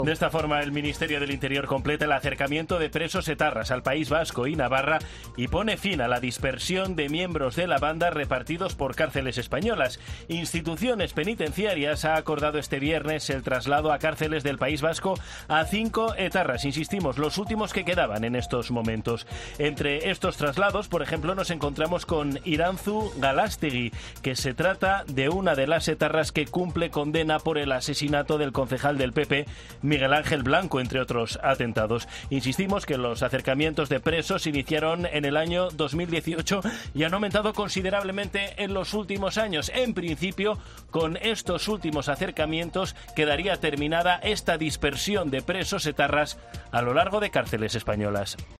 De esta forma, el Ministerio del Interior completa el acercamiento de presos etarras al País Vasco y Navarra y pone fin a la dispersión de miembros de la banda repartidos por cárceles españolas. Instituciones penitenciarias ha acordado este viernes el traslado a cárceles del País Vasco a 5 etarras, insistimos, los últimos que quedaban en estos momentos. Entre estos traslados, por ejemplo, nos encontramos con Irantzu Galastegui, que se trata de una de las etarras que cumple condena por el asesinato del concejal del PP, Miguel Ángel Blanco, entre otros atentados. Insistimos que los acercamientos de presos iniciaron en el año 2018 y han aumentado considerablemente en los últimos años. En principio, con estos últimos acercamientos quedaría terminada esta dispersión de presos etarras a lo largo de cárceles españolas.